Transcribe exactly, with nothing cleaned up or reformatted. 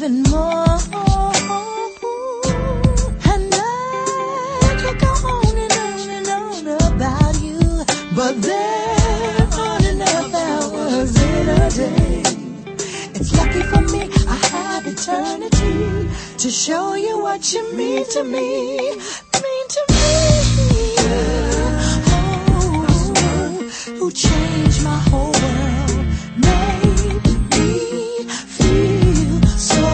something more. And I could go on and on and on about you, but there aren't enough hours in a day. It's lucky for me I have eternity to show you what you mean to me, mean to me. Oh, who changed my whole